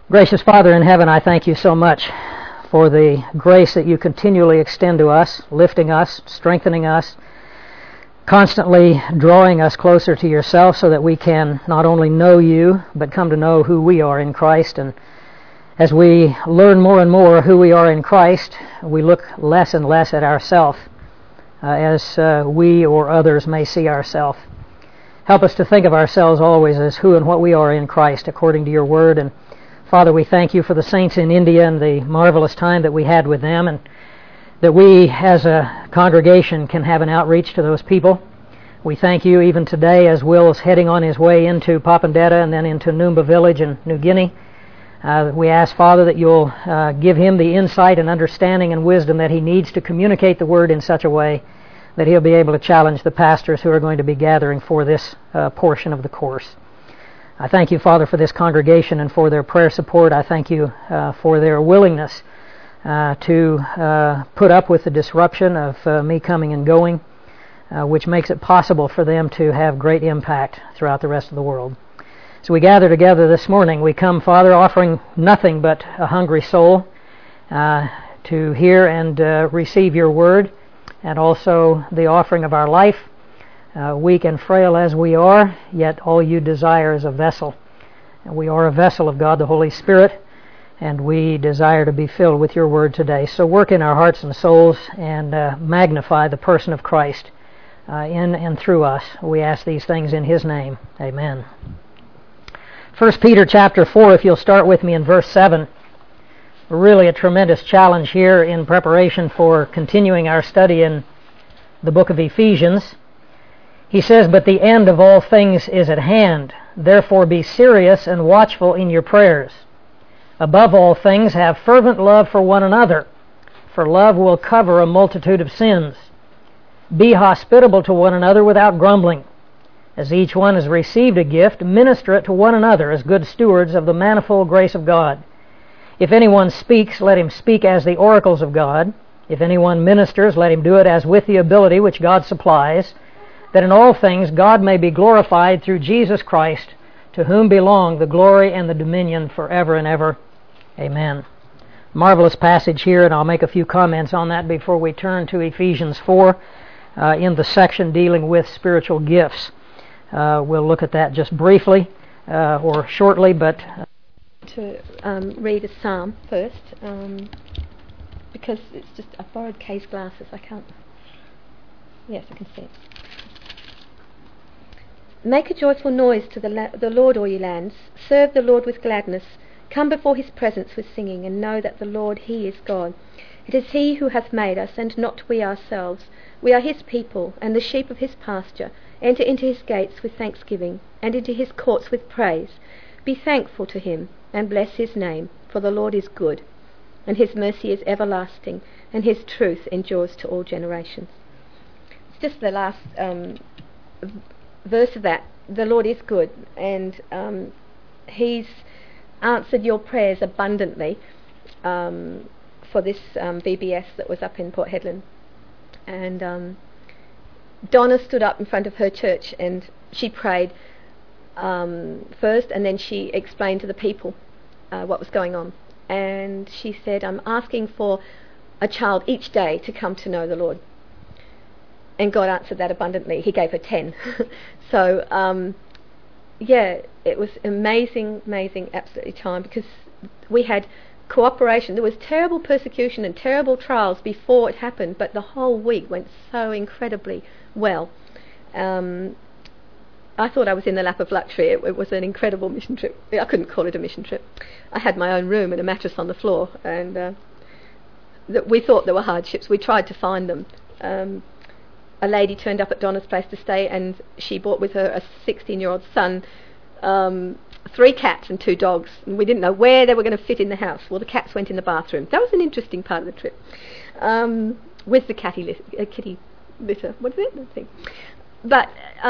Gracious Father in heaven, I thank you so much for the grace that you continually extend to us, lifting us, strengthening us, constantly drawing us closer to yourself so that we can not only know you, but come to know who we are in Christ. And as we learn more and more who we are in Christ, we look less and less at ourselves as we or others may see ourselves. Help us to think of ourselves always as who and what we are in Christ according to your word. And Father, we thank you for the saints in India and the marvelous time that we had with them, and that we as a congregation can have an outreach to those people. We thank you even today as Will is heading on his way into Papandetta and then into Noomba village in New Guinea. We ask, Father, that you'll give him the insight and understanding and wisdom that he needs to communicate the word in such a way that he'll be able to challenge the pastors who are going to be gathering for this portion of the course. I thank you, Father, for this congregation and for their prayer support. I thank you for their willingness to put up with the disruption of me coming and going, which makes it possible for them to have great impact throughout the rest of the world. So we gather together this morning. We come, Father, offering nothing but a hungry soul to hear and receive your word, and also the offering of our life. Weak and frail as we are, yet all you desire is a vessel. And we are a vessel of God the Holy Spirit, and we desire to be filled with your word today. So work in our hearts and souls and magnify the person of Christ in and through us. We ask these things in his name. Amen. 1 Peter chapter 4, if you'll start with me in verse 7. Really a tremendous challenge here in preparation for continuing our study in the book of Ephesians. He says, "But the end of all things is at hand. Therefore be serious and watchful in your prayers. Above all things have fervent love for one another, for love will cover a multitude of sins. Be hospitable to one another without grumbling. As each one has received a gift, minister it to one another as good stewards of the manifold grace of God. If anyone speaks, let him speak as the oracles of God. If anyone ministers, let him do it as with the ability which God supplies, that in all things God may be glorified through Jesus Christ, to whom belong the glory and the dominion forever and ever. Amen." Marvelous passage here, and I'll make a few comments on that before we turn to Ephesians 4 in the section dealing with spiritual gifts. We'll look at that just briefly or shortly, but... to read a psalm first, because it's just, I borrowed Kay's glasses, I can't... Yes, I can see it. "Make a joyful noise to the Lord, all ye lands. Serve the Lord with gladness. Come before his presence with singing, and know that the Lord, he is God. It is he who hath made us, and not we ourselves. We are his people, and the sheep of his pasture. Enter into his gates with thanksgiving, and into his courts with praise. Be thankful to him, and bless his name, for the Lord is good, and his mercy is everlasting, and his truth endures to all generations." It's just the last verse of that. The Lord is good, and he's answered your prayers abundantly for this VBS that was up in Port Hedland. And Donna stood up in front of her church and she prayed first, and then she explained to the people what was going on. And she said, "I'm asking for a child each day to come to know the Lord." And God answered that abundantly. He gave her 10. So, it was amazing, absolutely time, because we had cooperation. There was terrible persecution and terrible trials before it happened, but the whole week went so incredibly well. I thought I was in the lap of luxury. It was an incredible mission trip. I couldn't call it a mission trip. I had my own room and a mattress on the floor, and we thought there were hardships. We tried to find them. A lady turned up at Donna's place to stay, and she brought with her a 16-year-old son, 3 cats and 2 dogs, and we didn't know where they were going to fit in the house. Well, the cats went in the bathroom. That was an interesting part of the trip, with the kitty litter. What is it? That thing. But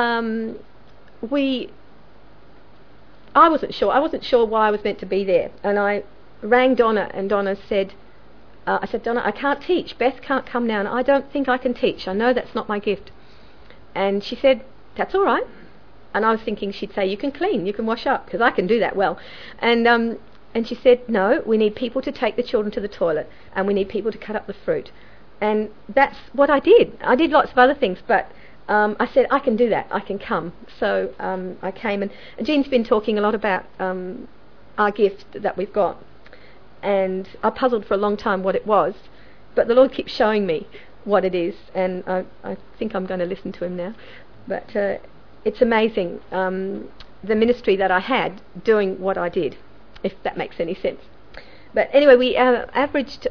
I wasn't sure. I wasn't sure why I was meant to be there, and I rang Donna, and Donna said, I said, "Donna, I can't teach. Beth can't come now, and I don't think I can teach. I know that's not my gift." And she said, "That's all right." And I was thinking she'd say, "You can clean, you can wash up," because I can do that well. And And she said, no, we need people to take the children to the toilet, and we need people to cut up the fruit. And that's what I did. I did lots of other things, but I said, I can do that, I can come. So I came, and Jean's been talking a lot about our gift that we've got. And I puzzled for a long time what it was, but the Lord keeps showing me what it is, and I think I'm going to listen to him now. But it's amazing, the ministry that I had doing what I did, if that makes any sense. But anyway, we averaged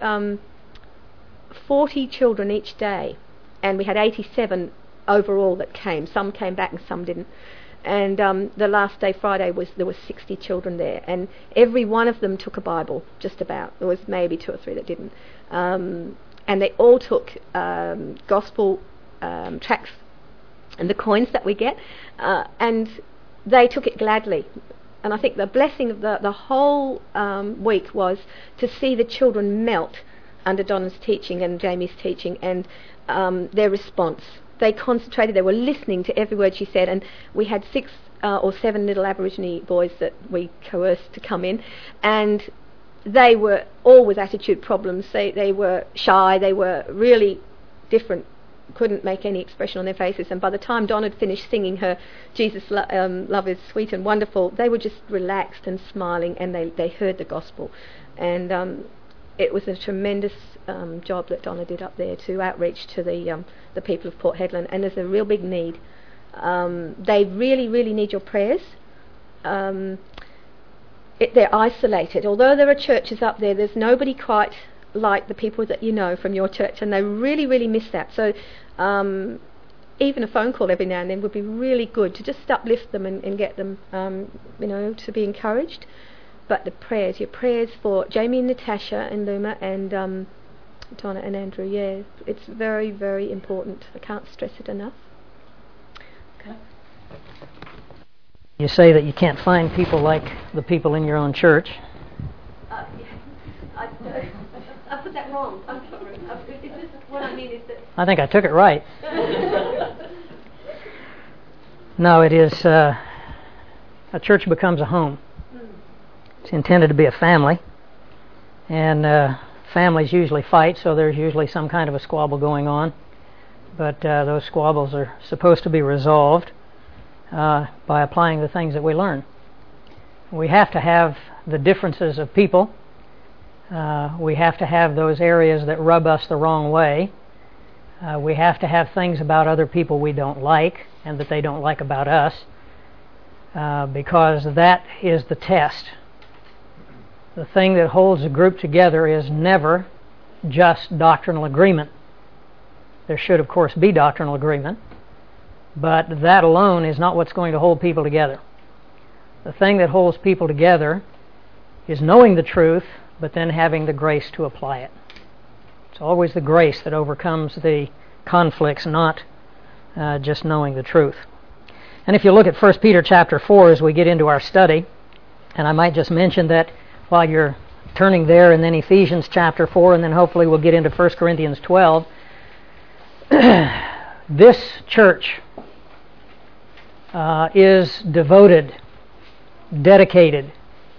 40 children each day, and we had 87 overall that came. Some came back and some didn't. And the last day, Friday, there was 60 children there, and every one of them took a Bible, just about. There was maybe 2 or 3 that didn't. And they all took gospel tracts and the coins that we get, and they took it gladly. And I think the blessing of the whole week was to see the children melt under Donna's teaching and Jamie's teaching, and their response. They concentrated, they were listening to every word she said, and we had 6 or 7 little Aborigine boys that we coerced to come in, and they were all with attitude problems. They were shy, they were really different, couldn't make any expression on their faces, and by the time Donna had finished singing her Jesus Love is Sweet and Wonderful, they were just relaxed and smiling, and they heard the gospel. And it was a tremendous job that Donna did up there to outreach to the people of Port Hedland, and there's a real big need. They really, really need your prayers. They're isolated. Although there are churches up there, there's nobody quite like the people that you know from your church, and they really, really miss that. So even a phone call every now and then would be really good to just uplift them and get them, to be encouraged. But the prayers, your prayers for Jamie and Natasha and Luma and Donna and Andrew, yeah, it's very, very important. I can't stress it enough. Okay. You say that you can't find people like the people in your own church. Yeah. I put that wrong. I'm sorry. What I mean is that... I think I took it right. No, it is... a church becomes a home. It's intended to be a family, and families usually fight, so there's usually some kind of a squabble going on, but those squabbles are supposed to be resolved by applying the things that we learn. We have to have the differences of people. We have to have those areas that rub us the wrong way. We have to have things about other people we don't like and that they don't like about us, because that is the test. The thing that holds a group together is never just doctrinal agreement. There should, of course, be doctrinal agreement, but that alone is not what's going to hold people together. The thing that holds people together is knowing the truth, but then having the grace to apply it. It's always the grace that overcomes the conflicts, not just knowing the truth. And if you look at 1 Peter chapter 4 as we get into our study, and I might just mention that while you're turning there, and then Ephesians chapter 4, and then hopefully we'll get into 1 Corinthians 12. This church is devoted, dedicated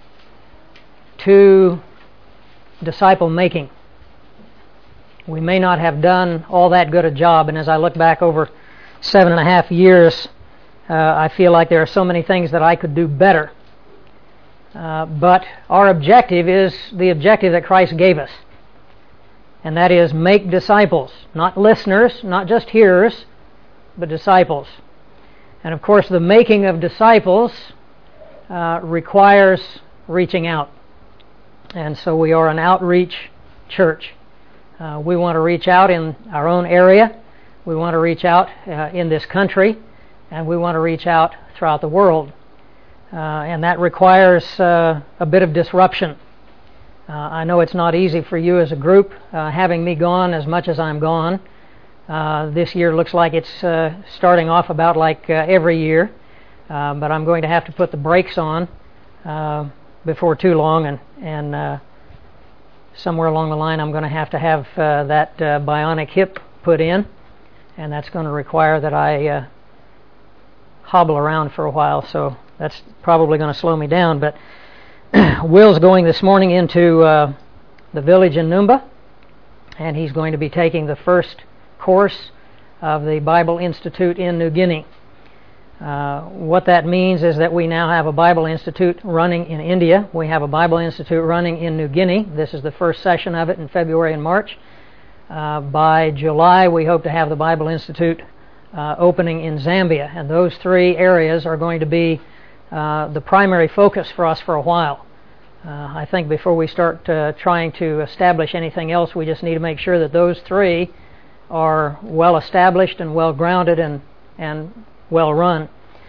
to disciple making. We may not have done all that good a job, and as I look back over 7.5 years, I feel like there are so many things that I could do better. But our objective is the objective that Christ gave us, and that is make disciples, not listeners, not just hearers, but disciples. And of course the making of disciples requires reaching out, and so we are an outreach church. We want to reach out in our own area, we want to reach out in this country, and we want to reach out throughout the world. And that requires a bit of disruption. I know it's not easy for you as a group, having me gone as much as I'm gone. This year looks like it's starting off about like every year, but I'm going to have to put the brakes on before too long, and somewhere along the line I'm going to have that bionic hip put in, and that's going to require that I hobble around for a while, so that's probably going to slow me down. But Will's going this morning into the village in Numba, and he's going to be taking the first course of the Bible Institute in New Guinea. What that means is that we now have a Bible Institute running in India. We have a Bible Institute running in New Guinea. This is the first session of it in February and March. By July, we hope to have the Bible Institute opening in Zambia, and those three areas are going to be the primary focus for us for a while. I think before we start trying to establish anything else, we just need to make sure that those three are well established and well grounded and well run.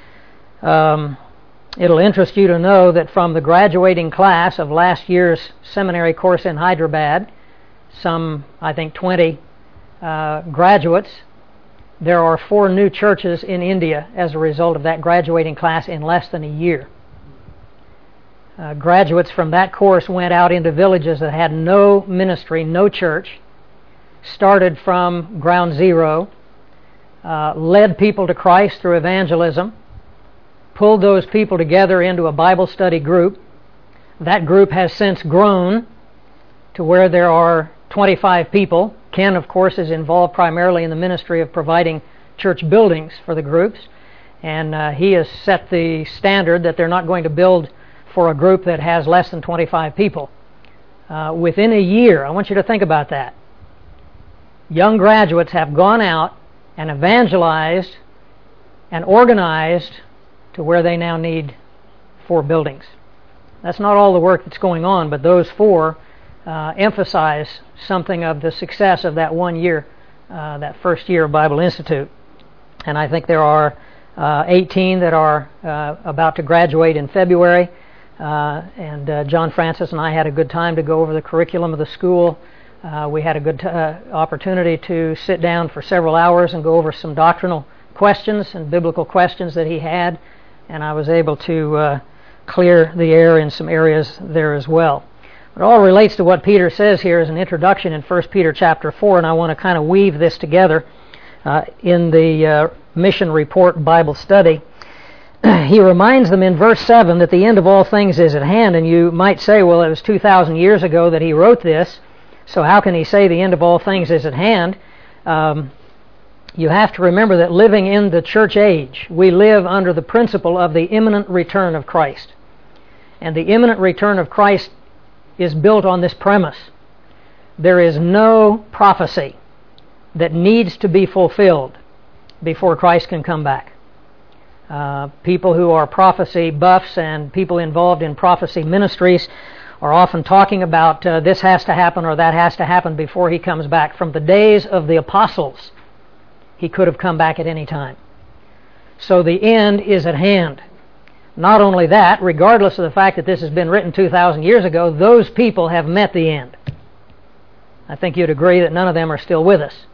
It'll interest you to know that from the graduating class of last year's seminary course in Hyderabad, some, I think, 20 graduates, there are 4 new churches in India as a result of that graduating class in less than a year. Graduates from that course went out into villages that had no ministry, no church, started from ground zero, led people to Christ through evangelism, pulled those people together into a Bible study group. That group has since grown to where there are 25 people. Ken, of course, is involved primarily in the ministry of providing church buildings for the groups, and he has set the standard that they're not going to build for a group that has less than 25 people. Within a year, I want you to think about that, young graduates have gone out and evangelized and organized to where they now need 4 buildings. That's not all the work that's going on, but those 4 emphasize something of the success of that 1 year, that first year of Bible Institute. And I think there are 18 that are about to graduate in February. And John Francis and I had a good time to go over the curriculum of the school. We had a good opportunity to sit down for several hours and go over some doctrinal questions and biblical questions that he had, and I was able to clear the air in some areas there as well. It all relates to what Peter says here as an introduction in 1 Peter chapter 4, and I want to kind of weave this together in the Mission Report Bible study. He reminds them in verse 7 that the end of all things is at hand, and you might say, well, it was 2,000 years ago that he wrote this, so how can he say the end of all things is at hand? You have to remember that living in the church age, we live under the principle of the imminent return of Christ. And the imminent return of Christ is built on this premise. There is no prophecy that needs to be fulfilled before Christ can come back. People who are prophecy buffs and people involved in prophecy ministries are often talking about this has to happen or that has to happen before he comes back. From the days of the apostles, he could have come back at any time. So the end is at hand. Not only that, regardless of the fact that this has been written 2,000 years ago, those people have met the end. I think you'd agree that none of them are still with us.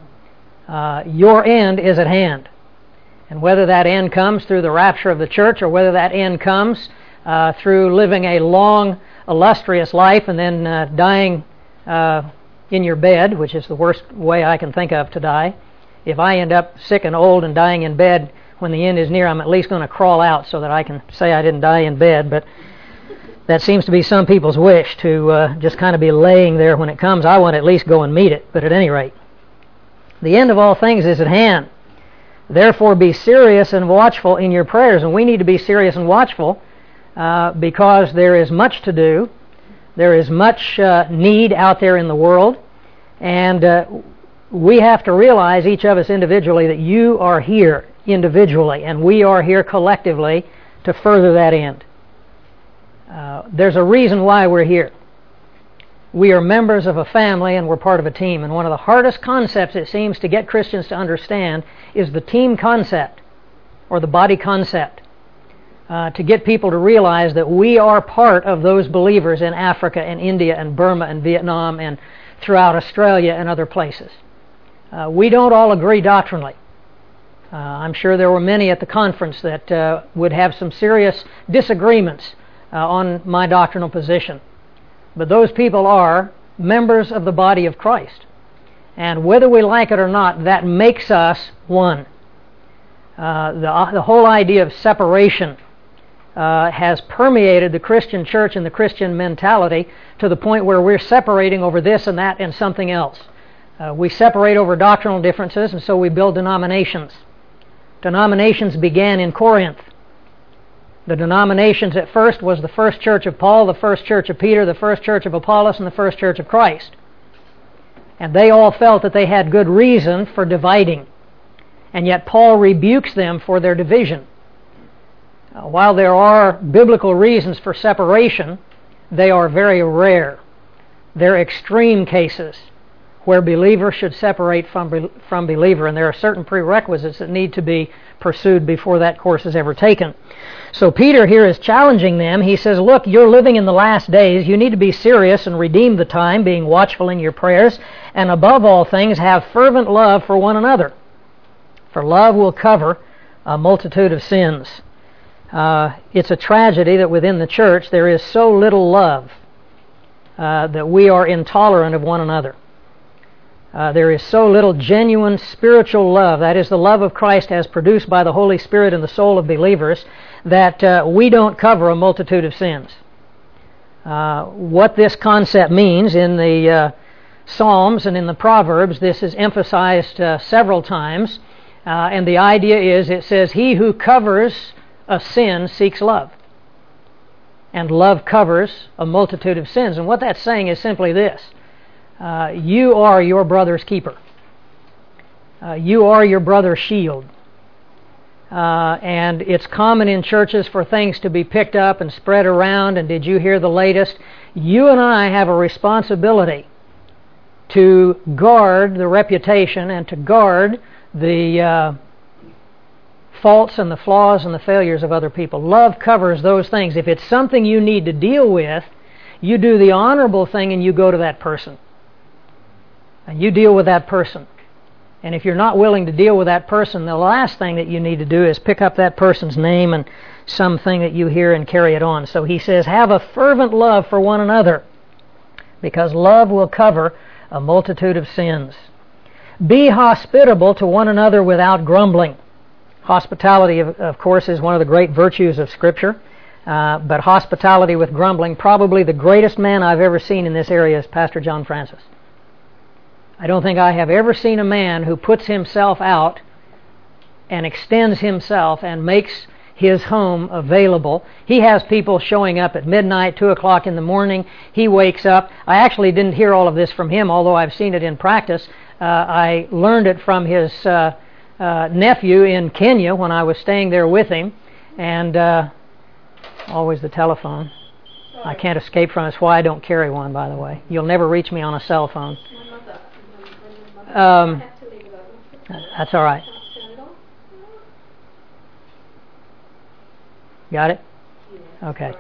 Your end is at hand. And whether that end comes through the rapture of the church or whether that end comes through living a long, illustrious life and then dying in your bed, which is the worst way I can think of to die. If I end up sick and old and dying in bed when the end is near, I'm at least going to crawl out so that I can say I didn't die in bed. But that seems to be some people's wish, to just kind of be laying there when it comes. I want to at least go and meet it. But at any rate, the end of all things is at hand. Therefore, be serious and watchful in your prayers. And we need to be serious and watchful because there is much to do. There is much need out there in the world. And we have to realize, each of us individually, that you are here individually, and we are here collectively to further that end. There's a reason why we're here. We are members of a family and we're part of a team. And one of the hardest concepts, it seems, to get Christians to understand is the team concept or the body concept. To get people to realize that we are part of those believers in Africa and India and Burma and Vietnam and throughout Australia and other places. We don't all agree doctrinally. I'm sure there were many at the conference that would have some serious disagreements on my doctrinal position. But those people are members of the body of Christ. And whether we like it or not, that makes us one. The whole idea of separation has permeated the Christian church and the Christian mentality to the point where we're separating over this and that and something else. We separate over doctrinal differences, and so we build denominations. Denominations began in Corinth. The denominations at first was the first church of Paul, the first church of Peter, the first church of Apollos, and the first church of Christ. And they all felt that they had good reason for dividing. And yet Paul rebukes them for their division. While there are biblical reasons for separation, they are very rare. They're extreme cases where believer should separate from believer, and there are certain prerequisites that need to be pursued before that course is ever taken. So Peter here is challenging them. He says, look, you're living in the last days. You need to be serious and redeem the time, being watchful in your prayers, and above all things, have fervent love for one another. For love will cover a multitude of sins. It's a tragedy that within the church there is so little love that we are intolerant of one another. There is so little genuine spiritual love, that is the love of Christ as produced by the Holy Spirit in the soul of believers, that we don't cover a multitude of sins. What this concept means in the Psalms and in the Proverbs, this is emphasized several times, and the idea is, it says, he who covers a sin seeks love, and love covers a multitude of sins. And what that's saying is simply this: you are your brother's keeper. You are your brother's shield. And it's common in churches for things to be picked up and spread around, and did you hear the latest? You and I have a responsibility to guard the reputation and to guard the faults and the flaws and the failures of other people. Love covers those things. If it's something you need to deal with, you do the honorable thing and you go to that person. And you deal with that person. And if you're not willing to deal with that person, the last thing that you need to do is pick up that person's name and something that you hear and carry it on. So he says, have a fervent love for one another, because love will cover a multitude of sins. Be hospitable to one another without grumbling. Hospitality, of course, is one of the great virtues of Scripture. But hospitality with grumbling, probably the greatest man I've ever seen in this area is Pastor John Francis. I don't think I have ever seen a man who puts himself out and extends himself and makes his home available. He has people showing up at midnight, 2 o'clock in the morning. He wakes up. I actually didn't hear all of this from him, although I've seen it in practice. I learned it from his nephew in Kenya when I was staying there with him. And always the telephone. I can't escape from it. That's why I don't carry one, by the way. You'll never reach me on a cell phone. That's all right. Got it? Okay.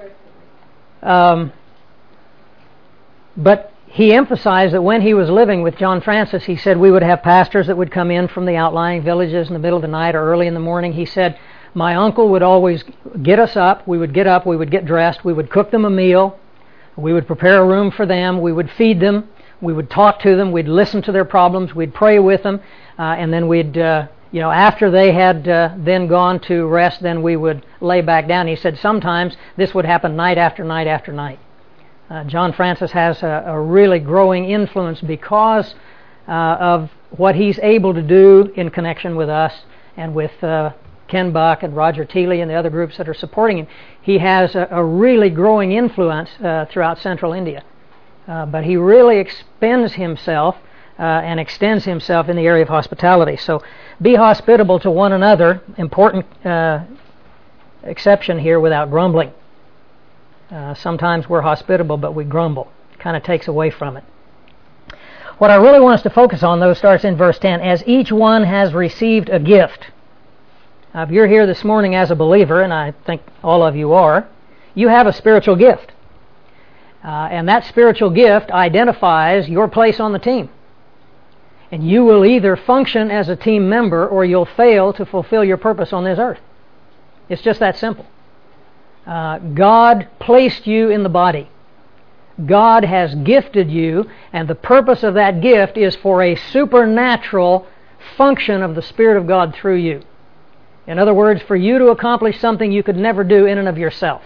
But he emphasized that when he was living with John Francis, he said we would have pastors that would come in from the outlying villages in the middle of the night or early in the morning. He said, my uncle would always get us up. We would get up, we would get dressed, we would cook them a meal, we would prepare a room for them, we would feed them, we would talk to them, we'd listen to their problems, we'd pray with them, and then we'd, after they had then gone to rest, then we would lay back down. He said sometimes this would happen night after night after night. John Francis has a really growing influence because of what he's able to do in connection with us and with Ken Buck and Roger Teeley and the other groups that are supporting him. He has a really growing influence throughout central India. But he really expends himself and extends himself in the area of hospitality. So be hospitable to one another, important exception here, without grumbling. Sometimes we're hospitable, but we grumble. It kind of takes away from it. What I really want us to focus on, though, starts in verse 10. As each one has received a gift. Now, if you're here this morning as a believer, and I think all of you are, you have a spiritual gift. And that spiritual gift identifies your place on the team. And you will either function as a team member or you'll fail to fulfill your purpose on this earth. It's just that simple. God placed you in the body. God has gifted you, and the purpose of that gift is for a supernatural function of the Spirit of God through you. In other words, for you to accomplish something you could never do in and of yourself.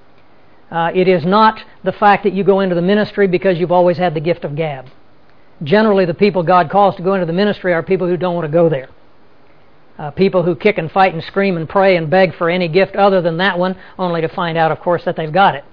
It is not the fact that you go into the ministry because you've always had the gift of gab. Generally, the people God calls to go into the ministry are people who don't want to go there. People who kick and fight and scream and pray and beg for any gift other than that one, only to find out, of course, that they've got it.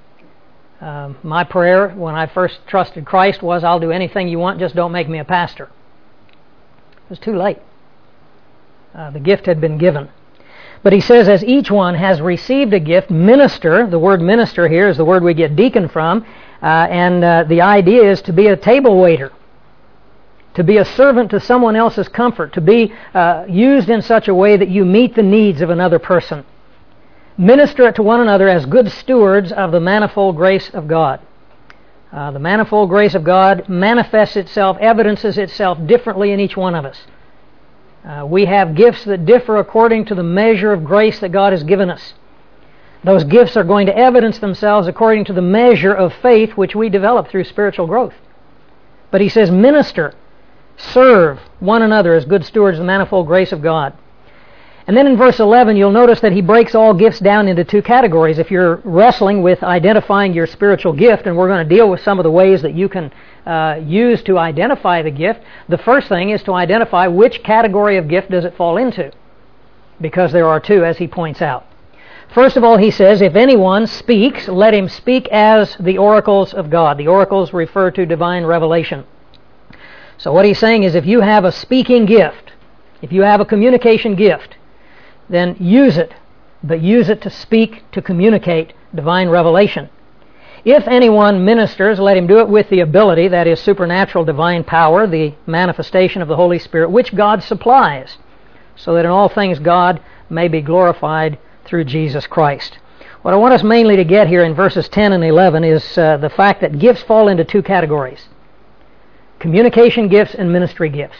My prayer when I first trusted Christ was, I'll do anything you want, just don't make me a pastor. It was too late. The gift had been given. But he says, as each one has received a gift, minister, the word minister here is the word we get deacon from, and the idea is to be a table waiter, to be a servant to someone else's comfort, to be used in such a way that you meet the needs of another person. Minister it to one another as good stewards of the manifold grace of God. The manifold grace of God manifests itself, evidences itself differently in each one of us. We have gifts that differ according to the measure of grace that God has given us. Those gifts are going to evidence themselves according to the measure of faith which we develop through spiritual growth. But he says, minister, serve one another as good stewards of the manifold grace of God. And then in verse 11, you'll notice that he breaks all gifts down into two categories. If you're wrestling with identifying your spiritual gift, and we're going to deal with some of the ways that you can use to identify the gift, the first thing is to identify which category of gift does it fall into, because there are two, as he points out. First of all, he says, if anyone speaks, let him speak as the oracles of God. The oracles refer to divine revelation. So what he's saying is, if you have a speaking gift, if you have a communication gift, then use it, but use it to speak, to communicate divine revelation. If anyone ministers, let him do it with the ability, that is supernatural divine power, the manifestation of the Holy Spirit, which God supplies, so that in all things God may be glorified through Jesus Christ. What I want us mainly to get here in verses 10 and 11 is the fact that gifts fall into two categories: communication gifts and ministry gifts.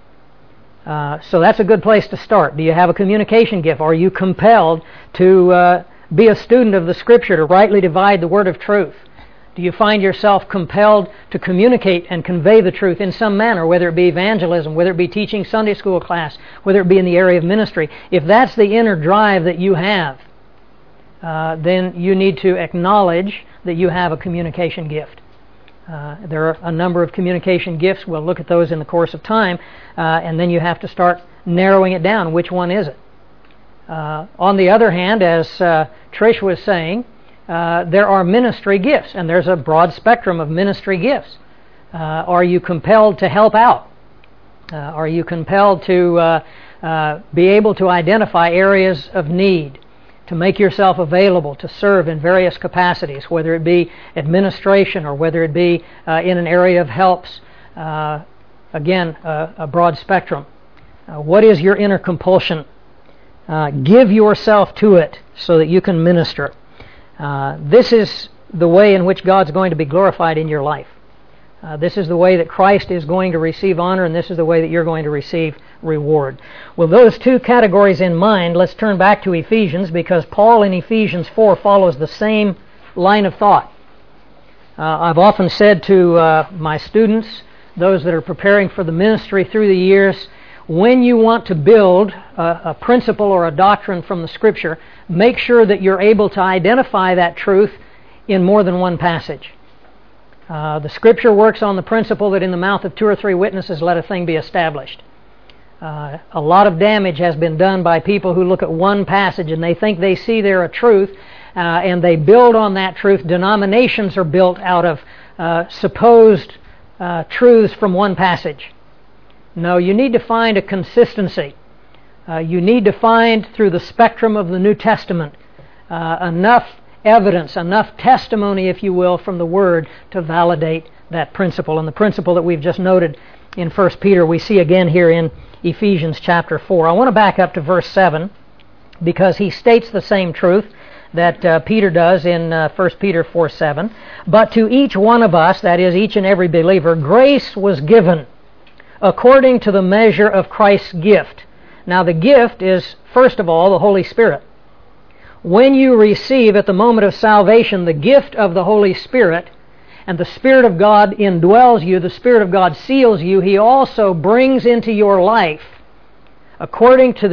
So that's a good place to start. Do you have a communication gift? Are you compelled to be a student of the Scripture, to rightly divide the word of truth? Do you find yourself compelled to communicate and convey the truth in some manner, whether it be evangelism, whether it be teaching Sunday school class, whether it be in the area of ministry? If that's the inner drive that you have, then you need to acknowledge that you have a communication gift. There are a number of communication gifts. We'll look at those in the course of time, and then you have to start narrowing it down. Which one is it? On the other hand, as Trish was saying, there are ministry gifts, and there's a broad spectrum of ministry gifts. Are you compelled to help out? Are you compelled to be able to identify areas of need, to make yourself available to serve in various capacities, whether it be administration or whether it be in an area of helps? Again, a broad spectrum. What is your inner compulsion? Give yourself to it so that you can minister. This is the way in which God's going to be glorified in your life. This is the way that Christ is going to receive honor, and this is the way that you're going to receive reward. With those two categories in mind, let's turn back to Ephesians, because Paul in Ephesians 4 follows the same line of thought. I've often said to my students, those that are preparing for the ministry through the years, when you want to build a principle or a doctrine from the Scripture, make sure that you're able to identify that truth in more than one passage. The Scripture works on the principle that in the mouth of two or three witnesses let a thing be established. A lot of damage has been done by people who look at one passage and they think they see there a truth, and they build on that truth. Denominations are built out of supposed truths from one passage. No, you need to find a consistency. You need to find through the spectrum of the New Testament enough evidence, enough testimony, if you will, from the Word to validate that principle. And the principle that we've just noted in 1 Peter, we see again here in Ephesians chapter 4. I want to back up to verse 7, because he states the same truth that Peter does in 1 Peter 4:7. But to each one of us, that is, each and every believer, grace was given according to the measure of Christ's gift. Now the gift is, first of all, the Holy Spirit. When you receive at the moment of salvation the gift of the Holy Spirit, and the Spirit of God indwells you, the Spirit of God seals you, He also brings into your life, according to the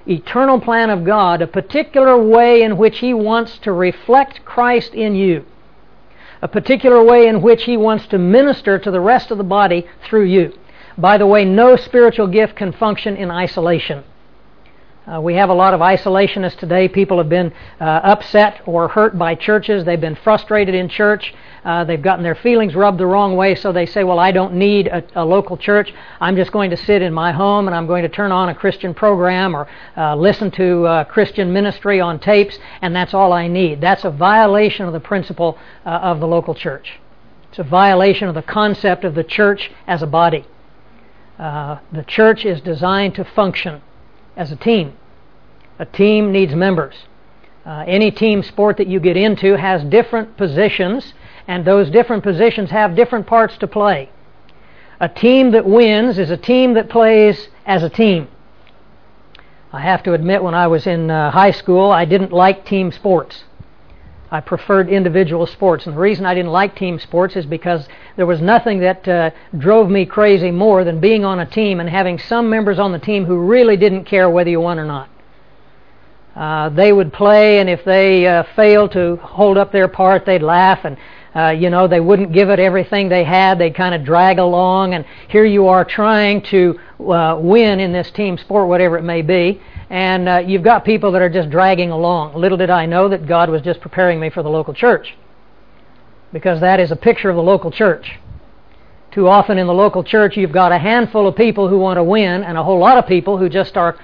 eternal plan of God, a particular way in which He wants to reflect Christ in you, a particular way in which He wants to minister to the rest of the body through you. By the way, no spiritual gift can function in isolation. We have a lot of isolationists today. People have been upset or hurt by churches. They've been frustrated in church. They've gotten their feelings rubbed the wrong way, so they say, well, I don't need a local church. I'm just going to sit in my home and I'm going to turn on a Christian program or listen to Christian ministry on tapes, and that's all I need. That's a violation of the principle of the local church. It's a violation of the concept of the church as a body. The church is designed to function as a team. A team needs members. Any team sport that you get into has different positions, and those different positions have different parts to play. A team that wins is a team that plays as a team. I have to admit, when I was in high school, I didn't like team sports. I preferred individual sports, and the reason I didn't like team sports is because there was nothing that drove me crazy more than being on a team and having some members on the team who really didn't care whether you won or not. They would play, and if they failed to hold up their part, they'd laugh, and they wouldn't give it everything they had. They'd kind of drag along, and here you are trying to win in this team sport, whatever it may be, and you've got people that are just dragging along. Little did I know that God was just preparing me for the local church, because that is a picture of the local church. Too often in the local church, you've got a handful of people who want to win and a whole lot of people who just are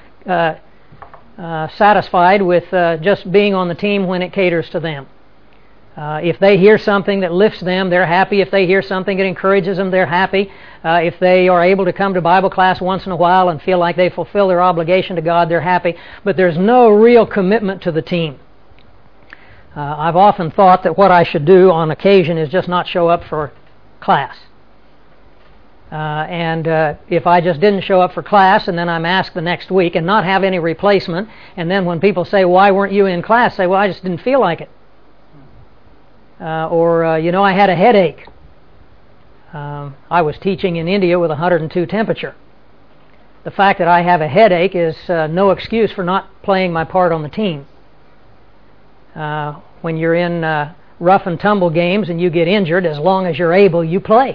satisfied with just being on the team when it caters to them. If they hear something that lifts them, they're happy. If they hear something that encourages them, they're happy. If they are able to come to Bible class once in a while and feel like they fulfill their obligation to God, they're happy. But there's no real commitment to the team. I've often thought that what I should do on occasion is just not show up for class. If I just didn't show up for class and then I'm asked the next week and not have any replacement, and then when people say, why weren't you in class, say, well, I just didn't feel like it. I had a headache. I was teaching in India with 102 temperature. The fact that I have a headache is no excuse for not playing my part on the team. When you're in rough and tumble games and you get injured, as long as you're able, you play.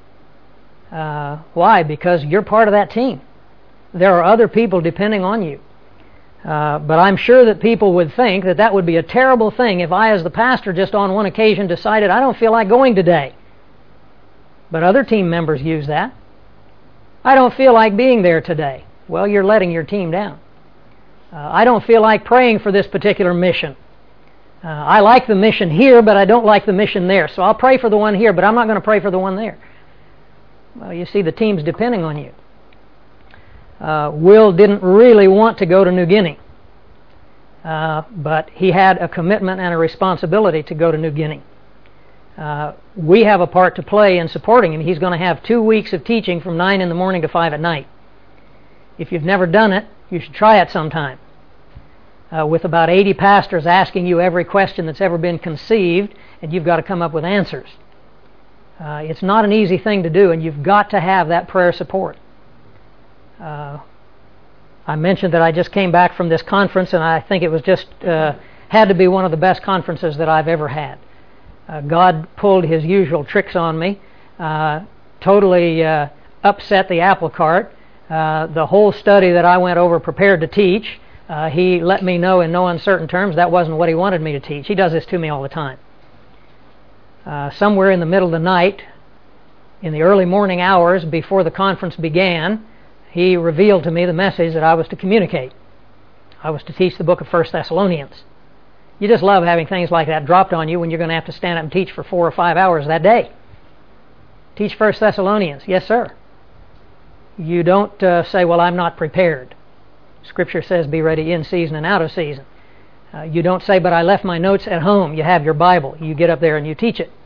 Why? Because you're part of that team. There are other people depending on you. But I'm sure that people would think that that would be a terrible thing if I, as the pastor, just on one occasion decided I don't feel like going today. But other team members use that. I don't feel like being there today. Well, you're letting your team down. I don't feel like praying for this particular mission. I like the mission here, but I don't like the mission there. So I'll pray for the one here, but I'm not going to pray for the one there. Well, you see, the team's depending on you. Will didn't really want to go to New Guinea, but he had a commitment and a responsibility to go to New Guinea. We have a part to play in supporting him. He's going to have 2 weeks of teaching from 9 in the morning to 5 at night. If you've never done it, you should try it sometime. With about 80 pastors asking you every question that's ever been conceived, and you've got to come up with answers. It's not an easy thing to do, and you've got to have that prayer support. I mentioned that I just came back from this conference, and I think it was just had to be one of the best conferences that I've ever had. God pulled His usual tricks on me, totally upset the apple cart. The whole study that I went over prepared to teach, He let me know in no uncertain terms that wasn't what He wanted me to teach. He does this to me all the time. Somewhere in the middle of the night, in the early morning hours before the conference began, He revealed to me the message that I was to communicate. I was to teach the book of 1 Thessalonians. You just love having things like that dropped on you when you're going to have to stand up and teach for 4 or 5 hours that day. Teach 1 Thessalonians. Yes, sir. You don't say, well, I'm not prepared. Scripture says be ready in season and out of season. You don't say, but I left my notes at home. You have your Bible. You get up there and you teach it.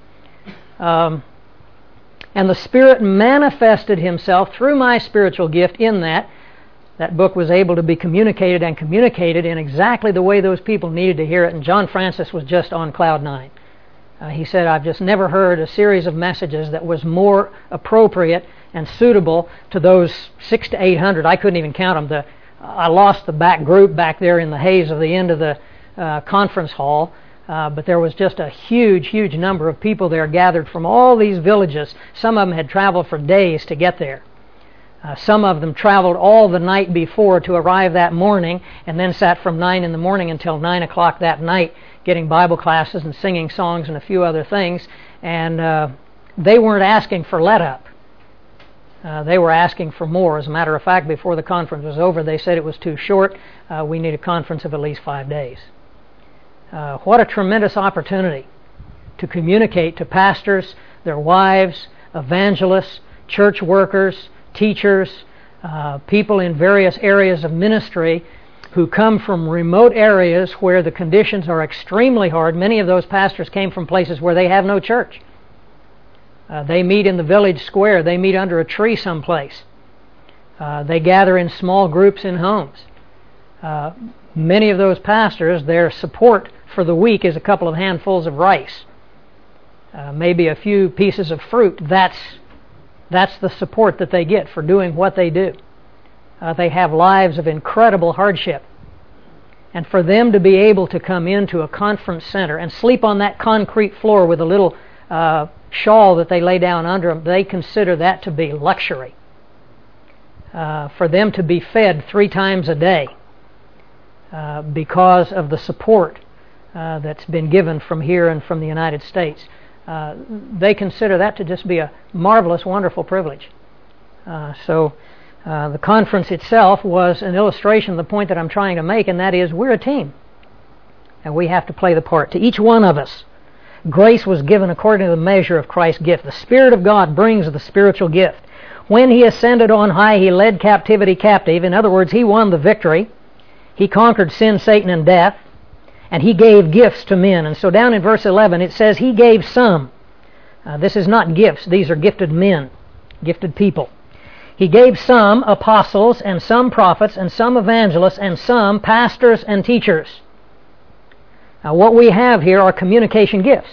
And the Spirit manifested Himself through my spiritual gift in that book was able to be communicated and communicated in exactly the way those people needed to hear it. And John Francis was just on cloud nine. He said, I've just never heard a series of messages that was more appropriate and suitable to those 600 to 800. I couldn't even count them. I lost the back group back there in the haze of the end of the conference hall, but there was just a huge number of people there gathered from all these villages. Some of them had traveled for days to get there. Some of them traveled all the night before to arrive that morning, and then sat from 9 in the morning until 9 o'clock that night getting Bible classes and singing songs and a few other things. And they weren't asking for let up. They were asking for more. As a matter of fact, before the conference was over, they said it was too short. We need a conference of at least 5 days. What a tremendous opportunity to communicate to pastors, their wives, evangelists, church workers, teachers, people in various areas of ministry who come from remote areas where the conditions are extremely hard. Many of those pastors came from places where they have no church. They meet in the village square. They meet under a tree someplace. They gather in small groups in homes. Many of those pastors, their support for the week is a couple of handfuls of rice, maybe a few pieces of fruit. That's the support that they get for doing what they do. They have lives of incredible hardship. And for them to be able to come into a conference center and sleep on that concrete floor with a little shawl that they lay down under them, they consider that to be luxury. For them to be fed 3 times a day because of the support that's been given from here and from the United States, they consider that to just be a marvelous, wonderful privilege. So the conference itself was an illustration of the point that I'm trying to make, and that is we're a team. And we have to play the part. To each one of us, grace was given according to the measure of Christ's gift. The Spirit of God brings the spiritual gift. When He ascended on high, He led captivity captive. In other words, He won the victory. He conquered sin, Satan, and death. And He gave gifts to men. And so down in verse 11 it says He gave some. This is not gifts. These are gifted men, gifted people. He gave some apostles, and some prophets, and some evangelists, and some pastors and teachers. Now what we have here are communication gifts.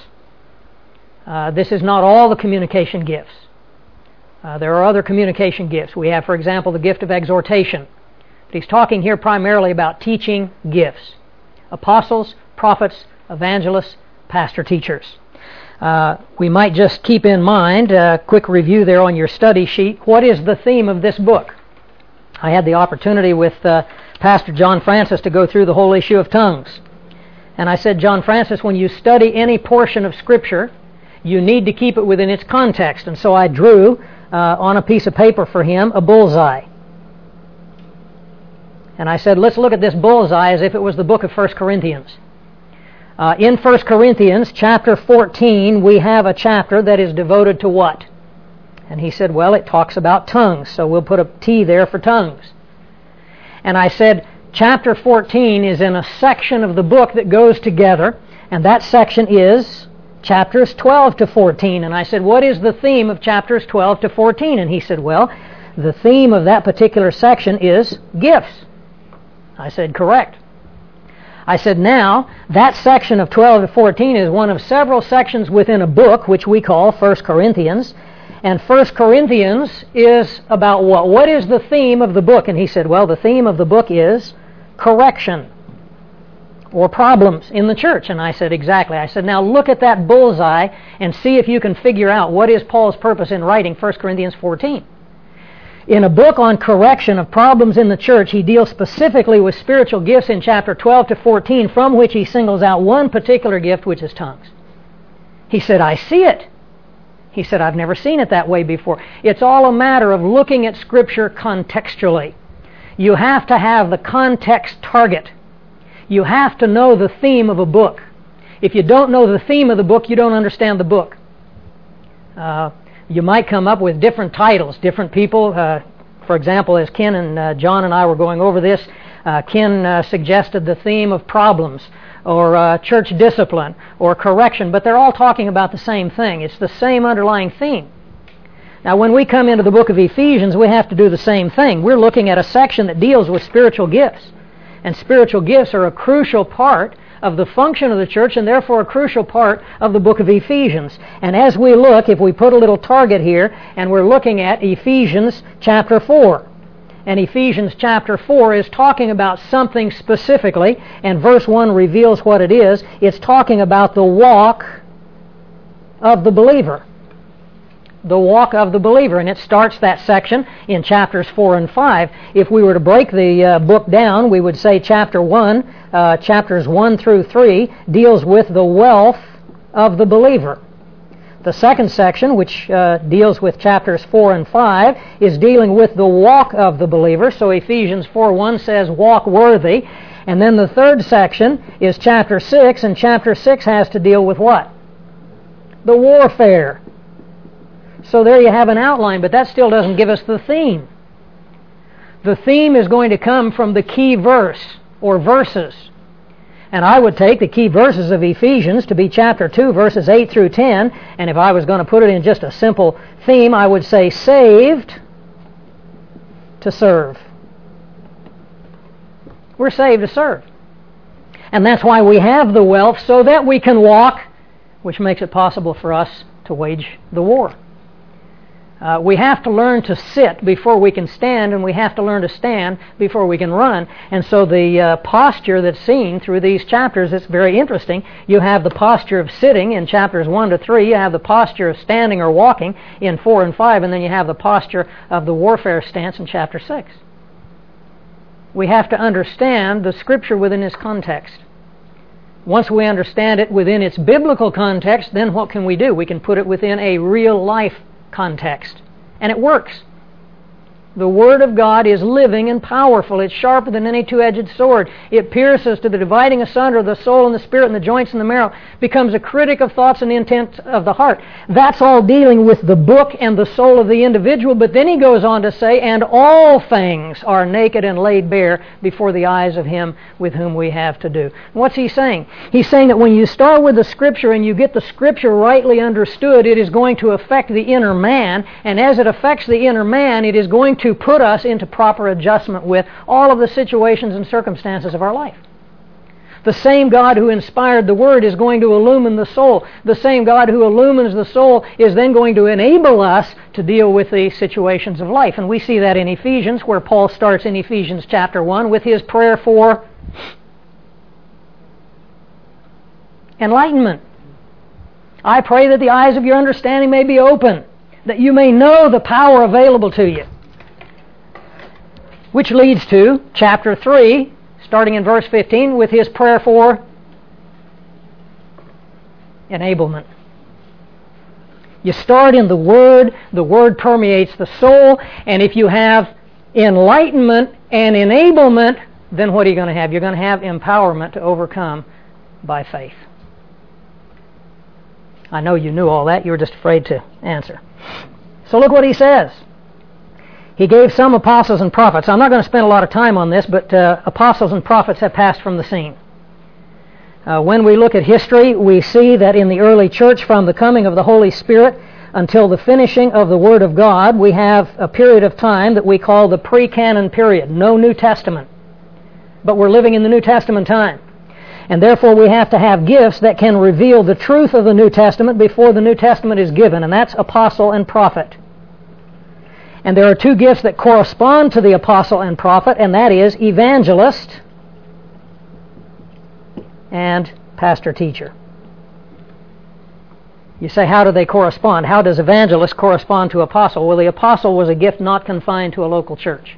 This is not all the communication gifts. There are other communication gifts. We have, for example, the gift of exhortation. But he's talking here primarily about teaching gifts. Apostles, prophets, evangelists, pastor teachers. We might just keep in mind, a quick review there on your study sheet, what is the theme of this book? I had the opportunity with Pastor John Francis to go through the whole issue of tongues. And I said, John Francis, when you study any portion of Scripture, you need to keep it within its context. And so I drew on a piece of paper for him a bullseye. And I said, let's look at this bullseye as if it was the book of 1 Corinthians. In 1 Corinthians chapter 14, we have a chapter that is devoted to what? And he said, well, it talks about tongues, so we'll put a T there for tongues. And I said, chapter 14 is in a section of the book that goes together, and that section is chapters 12 to 14. And I said, what is the theme of chapters 12 to 14? And he said, well, the theme of that particular section is gifts. I said, correct. I said, now, that section of 12 to 14 is one of several sections within a book which we call 1 Corinthians. And 1 Corinthians is about what? What is the theme of the book? And he said, well, the theme of the book is correction or problems in the church. And I said, exactly. I said, now look at that bullseye and see if you can figure out what is Paul's purpose in writing 1 Corinthians 14. In a book on correction of problems in the church, he deals specifically with spiritual gifts in chapter 12 to 14, from which he singles out one particular gift, which is tongues. He said, I see it. He said, I've never seen it that way before. It's all a matter of looking at Scripture contextually. You have to have the context target. You have to know the theme of a book. If you don't know the theme of the book, you don't understand the book. You might come up with different titles, different people. For example, as Ken and John and I were going over this, Ken suggested the theme of problems, or church discipline, or correction, but they're all talking about the same thing. It's the same underlying theme. Now, when we come into the book of Ephesians, we have to do the same thing. We're looking at a section that deals with spiritual gifts, and spiritual gifts are a crucial part of the function of the church, and therefore a crucial part of the book of Ephesians. And as we look, if we put a little target here, and we're looking at Ephesians chapter 4, And Ephesians chapter 4 is talking about something specifically, and verse 1 reveals what it is. It's talking about the walk of the believer. The walk of the believer. And it starts that section in chapters 4 and 5. If we were to break the book down, we would say chapter 1, chapters 1 through 3, deals with the wealth of the believer. The second section, which deals with chapters 4 and 5, is dealing with the walk of the believer. So Ephesians 4:1 says, walk worthy. And then the third section is chapter 6, and chapter 6 has to deal with what? The warfare. So there you have an outline, but that still doesn't give us the theme. The theme is going to come from the key verse, or verses. And I would take the key verses of Ephesians to be chapter 2, verses 8 through 10. And if I was going to put it in just a simple theme, I would say saved to serve. We're saved to serve. And that's why we have the wealth, so that we can walk, which makes it possible for us to wage the war. We have to learn to sit before we can stand, and we have to learn to stand before we can run. And so the posture that's seen through these chapters is very interesting. You have the posture of sitting in chapters 1 to 3. You have the posture of standing or walking in 4 and 5. And then you have the posture of the warfare stance in chapter 6. We have to understand the Scripture within its context. Once we understand it within its biblical context, then what can we do? We can put it within a real life context. And it works. The Word of God is living and powerful. It's sharper than any two-edged sword. It pierces to the dividing asunder of the soul and the spirit and the joints and the marrow, becomes a critic of thoughts and the intent of the heart. That's all dealing with the book and the soul of the individual, but then he goes on to say, and all things are naked and laid bare before the eyes of him with whom we have to do. What's he saying? He's saying that when you start with the Scripture and you get the Scripture rightly understood, it is going to affect the inner man, and as it affects the inner man, it is going to put us into proper adjustment with all of the situations and circumstances of our life. The same God who inspired the Word is going to illumine the soul. The same God who illumines the soul is then going to enable us to deal with the situations of life. And we see that in Ephesians, where Paul starts in Ephesians chapter 1 with his prayer for enlightenment. I pray that the eyes of your understanding may be open, that you may know the power available to you. Which leads to chapter 3, starting in verse 15, with his prayer for enablement. You start in the Word permeates the soul, and if you have enlightenment and enablement, then what are you going to have? You're going to have empowerment to overcome by faith. I know you knew all that, you were just afraid to answer. So look what he says. He gave some apostles and prophets. I'm not going to spend a lot of time on this, but apostles and prophets have passed from the scene. When we look at history, we see that in the early church, from the coming of the Holy Spirit until the finishing of the Word of God, we have a period of time that we call the pre-canon period. No New Testament. But we're living in the New Testament time. And therefore we have to have gifts that can reveal the truth of the New Testament before the New Testament is given, and that's apostle and prophet. And there are two gifts that correspond to the apostle and prophet, and that is evangelist and pastor-teacher. You say, how do they correspond? How does evangelist correspond to apostle? Well, the apostle was a gift not confined to a local church.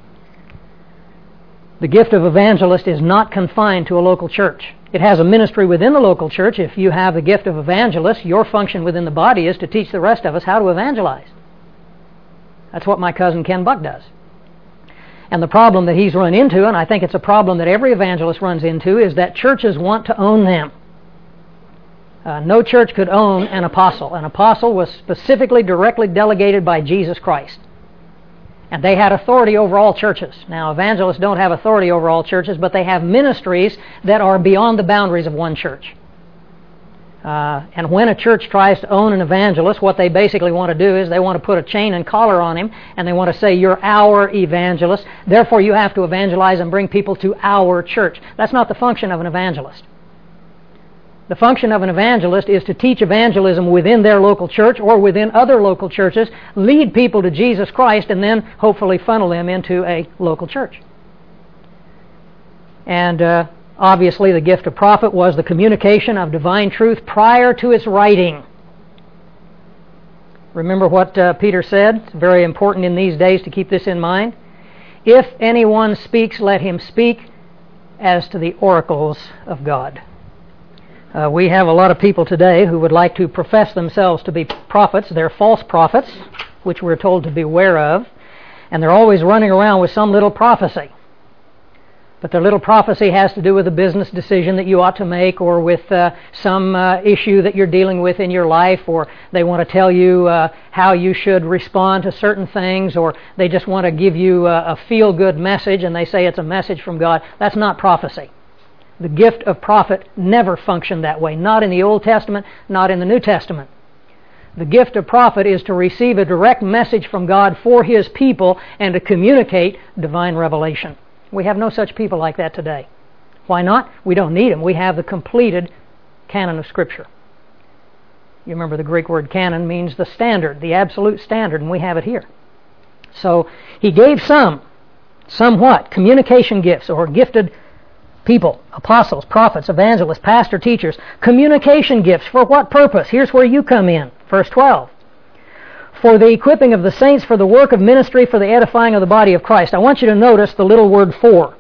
The gift of evangelist is not confined to a local church. It has a ministry within the local church. If you have the gift of evangelist, your function within the body is to teach the rest of us how to evangelize. That's what my cousin Ken Buck does. And the problem that he's run into, and I think it's a problem that every evangelist runs into, is that churches want to own them. No church could own an apostle. An apostle was specifically, directly delegated by Jesus Christ. And they had authority over all churches. Now, evangelists don't have authority over all churches, but they have ministries that are beyond the boundaries of one church. And when a church tries to own an evangelist, what they basically want to do is they want to put a chain and collar on him, and they want to say, you're our evangelist, therefore you have to evangelize and bring people to our church. That's not the function of an evangelist. The function of an evangelist is to teach evangelism within their local church or within other local churches, lead people to Jesus Christ, and then hopefully funnel them into a local church. And obviously the gift of prophet was the communication of divine truth prior to its writing. Remember what Peter said? It's very important in these days to keep this in mind. If anyone speaks, let him speak as to the oracles of God. We have a lot of people today who would like to profess themselves to be prophets. They're false prophets, which we're told to beware of, and they're always running around with some little prophecy. But their little prophecy has to do with a business decision that you ought to make, or with some issue that you're dealing with in your life, or they want to tell you how you should respond to certain things, or they just want to give you a feel-good message and they say it's a message from God. That's not prophecy. The gift of prophet never functioned that way, not in the Old Testament, not in the New Testament. The gift of prophet is to receive a direct message from God for His people and to communicate divine revelation. We have no such people like that today. Why not? We don't need them. We have the completed canon of Scripture. You remember the Greek word canon means the standard, the absolute standard, and we have it here. So He gave somewhat, communication gifts or gifted people, apostles, prophets, evangelists, pastor, teachers, communication gifts. For what purpose? Here's where you come in. Verse 12. For the equipping of the saints for the work of ministry, for the edifying of the body of Christ. I want you to notice the little word for.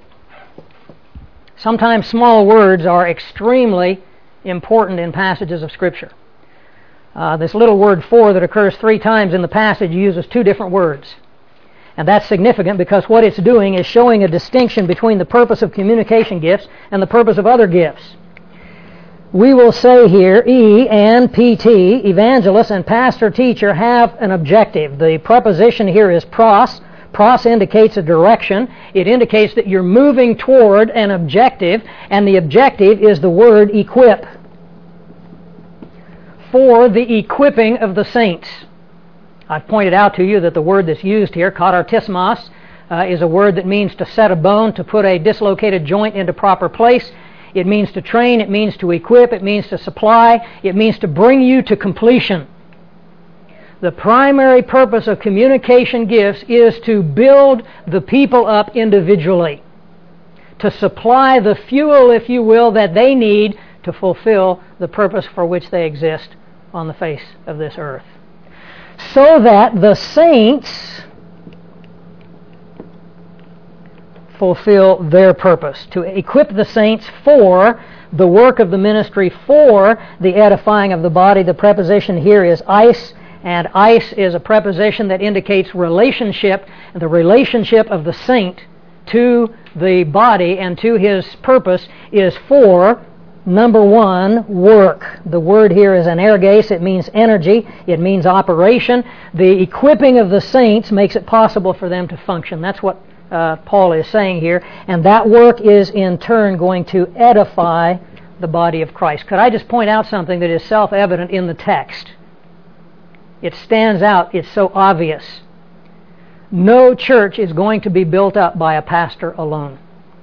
Sometimes small words are extremely important in passages of Scripture. This little word for that occurs 3 times in the passage uses 2 different words. And that's significant because what it's doing is showing a distinction between the purpose of communication gifts and the purpose of other gifts. We will say here, E and PT, evangelist and pastor teacher, have an objective. The preposition here is pros. Pros indicates a direction. It indicates that you're moving toward an objective, and the objective is the word equip. For the equipping of the saints. I've pointed out to you that the word that's used here, katartismos, is a word that means to set a bone, to put a dislocated joint into proper place. It means to train, it means to equip, it means to supply, it means to bring you to completion. The primary purpose of communication gifts is to build the people up individually, to supply the fuel, if you will, that they need to fulfill the purpose for which they exist on the face of this earth. So that the saints fulfill their purpose, to equip the saints for the work of the ministry, for the edifying of the body. The preposition here is eis, and eis is a preposition that indicates relationship, the relationship of the saint to the body and to his purpose is for, number 1, work. The word here is energes. It means energy. It means operation. The equipping of the saints makes it possible for them to function. That's what Paul is saying here. And that work is in turn going to edify the body of Christ. Could I just point out something that is self-evident in the text? It stands out. It's so obvious. No church is going to be built up by a pastor alone.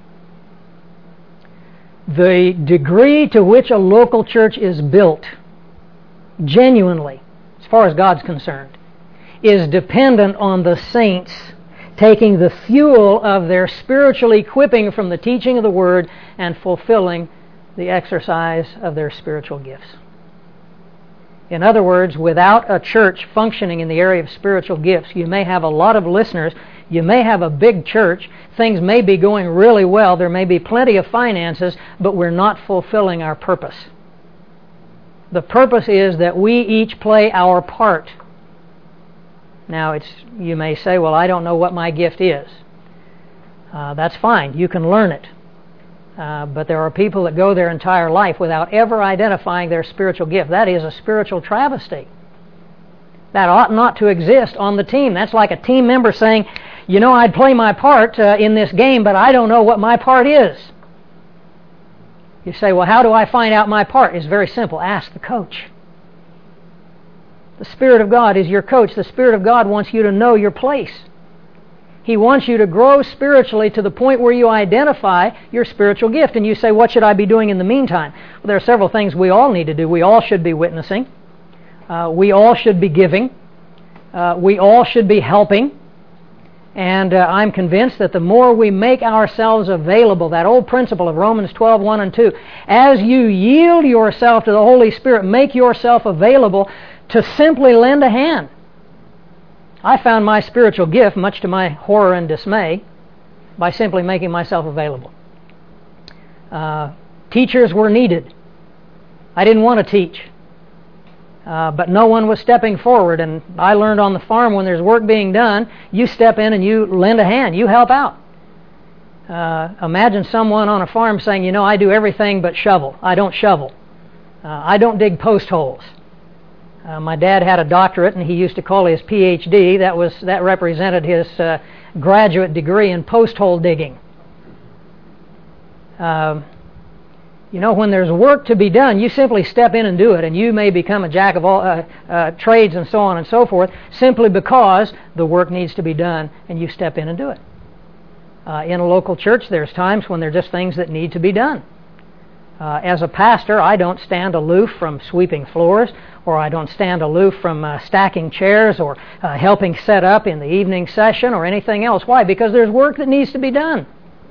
The degree to which a local church is built, genuinely, as far as God's concerned, is dependent on the saints taking the fuel of their spiritual equipping from the teaching of the Word and fulfilling the exercise of their spiritual gifts. In other words, without a church functioning in the area of spiritual gifts, you may have a lot of listeners, you may have a big church, things may be going really well, there may be plenty of finances, but we're not fulfilling our purpose. The purpose is that we each play our part. Now, you may say, well, I don't know what my gift is. That's fine. You can learn it. But there are people that go their entire life without ever identifying their spiritual gift. That is a spiritual travesty. That ought not to exist on the team. That's like a team member saying, you know, I'd play my part in this game, but I don't know what my part is. You say, well, how do I find out my part? It's very simple. Ask the coach. The Spirit of God is your coach. The Spirit of God wants you to know your place. He wants you to grow spiritually to the point where you identify your spiritual gift. And you say, what should I be doing in the meantime? Well, there are several things we all need to do. We all should be witnessing. We all should be giving. We all should be helping. And I'm convinced that the more we make ourselves available, that old principle of Romans 12:1 and 2, as you yield yourself to the Holy Spirit, make yourself available to simply lend a hand. I found my spiritual gift, much to my horror and dismay, by simply making myself available. Teachers were needed. I didn't want to teach. But no one was stepping forward, and I learned on the farm when there's work being done, you step in and you lend a hand, you help out. Imagine someone on a farm saying, you know, I do everything but shovel. I don't shovel. I don't dig post holes. My dad had a doctorate, and he used to call his PhD. That represented his graduate degree in post hole digging. You know, when there's work to be done, you simply step in and do it, and you may become a jack of all trades and so on and so forth, simply because the work needs to be done, and you step in and do it. In a local church, there's times when there are just things that need to be done. As a pastor, I don't stand aloof from sweeping floors, or I don't stand aloof from stacking chairs, or helping set up in the evening session, or anything else. Why? Because there's work that needs to be done.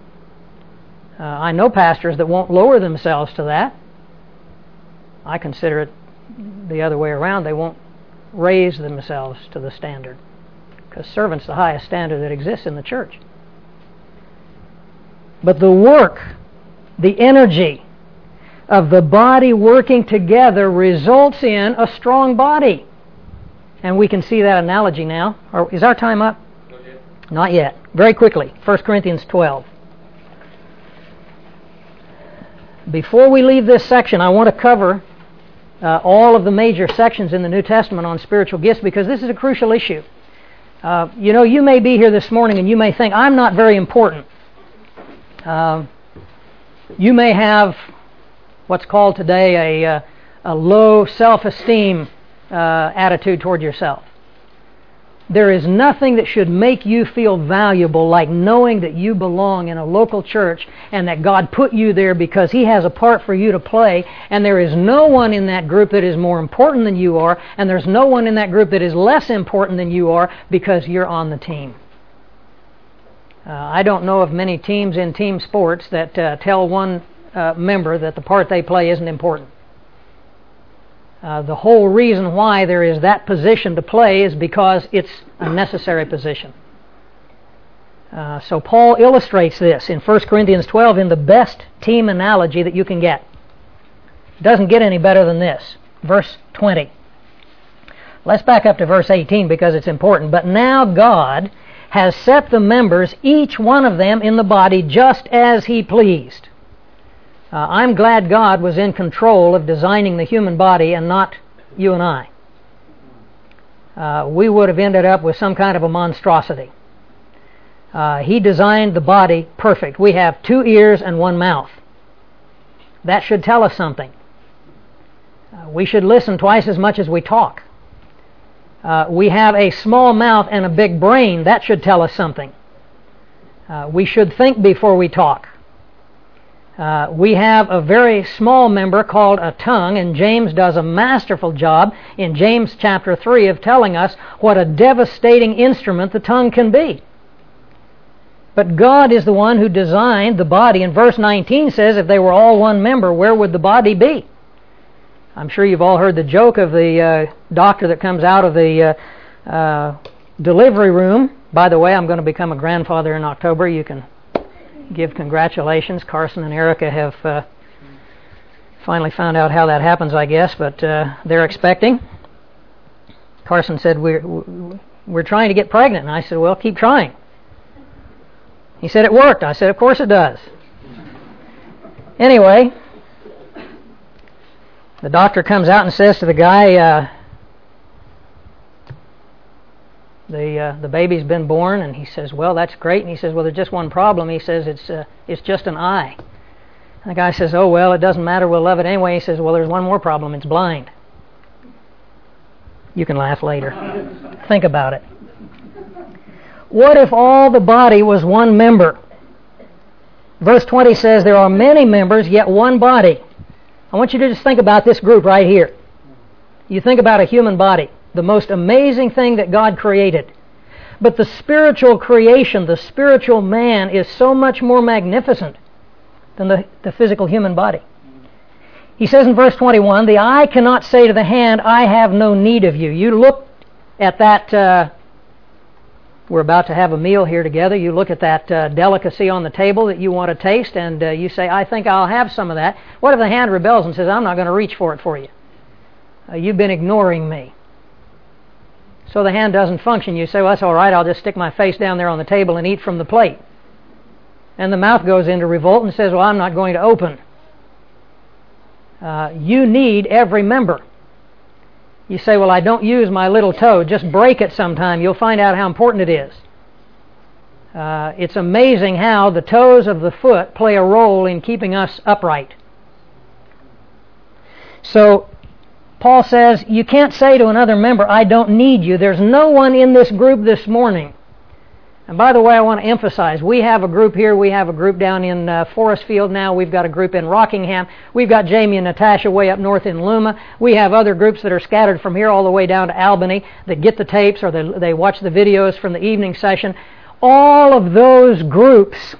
I know pastors that won't lower themselves to that. I consider it the other way around. They won't raise themselves to the standard, because servant's the highest standard that exists in the church. But the work, the energy of the body working together results in a strong body. And we can see that analogy now. Is our time up? Not yet. Not yet. Very quickly, 1 Corinthians 12. Before we leave this section, I want to cover all of the major sections in the New Testament on spiritual gifts, because this is a crucial issue. You know, you may be here this morning and you may think, I'm not very important. You may have what's called today a low self-esteem attitude toward yourself. There is nothing that should make you feel valuable like knowing that you belong in a local church and that God put you there because He has a part for you to play, and there is no one in that group that is more important than you are, and there's no one in that group that is less important than you are because you're on the team. I don't know of many teams in team sports that tell one member that the part they play isn't important. The whole reason why there is that position to play is because it's a necessary position. So Paul illustrates this in 1 Corinthians 12 in the best team analogy that you can get. It doesn't get any better than this. Verse 20. Let's back up to verse 18 because it's important. But now God has set the members, each one of them, in the body just as He pleased. I'm glad God was in control of designing the human body and not you and I. We would have ended up with some kind of a monstrosity. He designed the body perfect. We have 2 ears and 1 mouth. That should tell us something. We should listen twice as much as we talk. We have a small mouth and a big brain. That should tell us something. We should think before we talk. We have a very small member called a tongue, and James does a masterful job in James chapter 3 of telling us what a devastating instrument the tongue can be. But God is the one who designed the body, and verse 19 says if they were all one member, where would the body be? I'm sure you've all heard the joke of the doctor that comes out of the delivery room. By the way, I'm going to become a grandfather in October. You can give congratulations. Carson and Erica have finally found out how that happens, I guess, but they're expecting. Carson said, we're trying to get pregnant. And I said, well, keep trying. He said, it worked. I said, of course it does. Anyway, the doctor comes out and says to the guy, the baby's been born, and he says, well, that's great. And he says, well, there's just one problem. He says, it's just an eye. And the guy says, oh, well, it doesn't matter. We'll love it anyway. He says, well, there's one more problem. It's blind. You can laugh later. Think about it. What if all the body was one member? Verse 20 says there are many members, yet one body. I want you to just think about this group right here. You think about a human body, the most amazing thing that God created. But the spiritual creation, the spiritual man, is so much more magnificent than the physical human body. He says in verse 21, the eye cannot say to the hand, I have no need of you. You look at that, we're about to have a meal here together. You look at that delicacy on the table that you want to taste, and you say, I think I'll have some of that. What if the hand rebels and says, I'm not going to reach for it for you? You've been ignoring me. So the hand doesn't function. You say, well, that's all right. I'll just stick my face down there on the table and eat from the plate. And the mouth goes into revolt and says, well, I'm not going to open. You need every member. You say, well, I don't use my little toe. Just break it sometime. You'll find out how important it is. It's amazing how the toes of the foot play a role in keeping us upright. So Paul says, you can't say to another member, I don't need you. There's no one in this group this morning. And by the way, I want to emphasize, we have a group here. We have a group down in Forest Field now. We've got a group in Rockingham. We've got Jamie and Natasha way up north in Luma. We have other groups that are scattered from here all the way down to Albany that get the tapes or they watch the videos from the evening session. All of those groups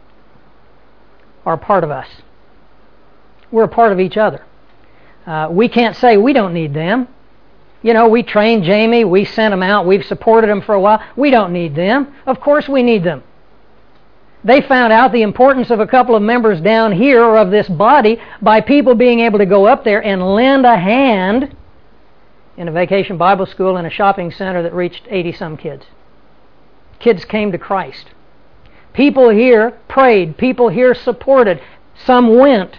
are part of us. We're a part of each other. We can't say we don't need them. You know, we trained Jamie, we sent him out, we've supported him for a while. We don't need them. Of course we need them. They found out the importance of a couple of members down here or of this body by people being able to go up there and lend a hand in a vacation Bible school in a shopping center that reached 80-some kids. Kids came to Christ. People here prayed. People here supported. Some went.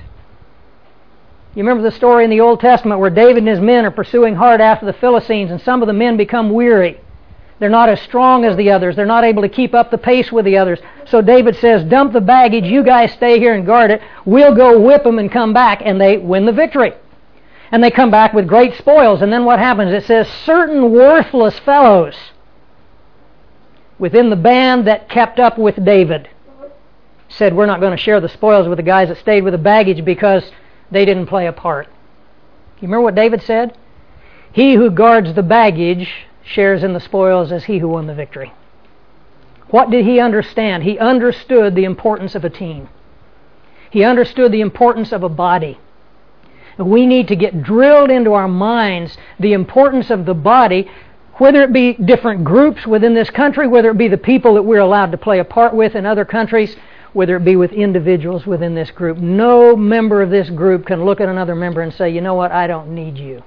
You remember the story in the Old Testament where David and his men are pursuing hard after the Philistines, and some of the men become weary. They're not as strong as the others. They're not able to keep up the pace with the others. So David says, dump the baggage, you guys stay here and guard it. We'll go whip them and come back, and they win the victory. And they come back with great spoils. And then what happens? It says, certain worthless fellows within the band that kept up with David said, we're not going to share the spoils with the guys that stayed with the baggage because they didn't play a part. You remember what David said? He who guards the baggage shares in the spoils as he who won the victory. What did he understand? He understood the importance of a team. He understood the importance of a body. And we need to get drilled into our minds the importance of the body, whether it be different groups within this country, whether it be the people that we're allowed to play a part with in other countries, whether it be with individuals within this group. No member of this group can look at another member and say, you know what, I don't need you.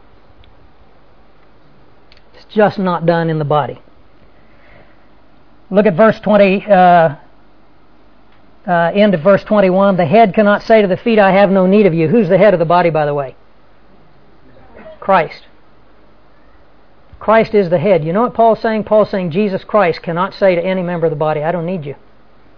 It's just not done in the body. Look at verse 20, end of verse 21. The head cannot say to the feet, I have no need of you. Who's the head of the body, by the way? Christ. Christ is the head. You know what Paul's saying? Paul's saying Jesus Christ cannot say to any member of the body, I don't need you.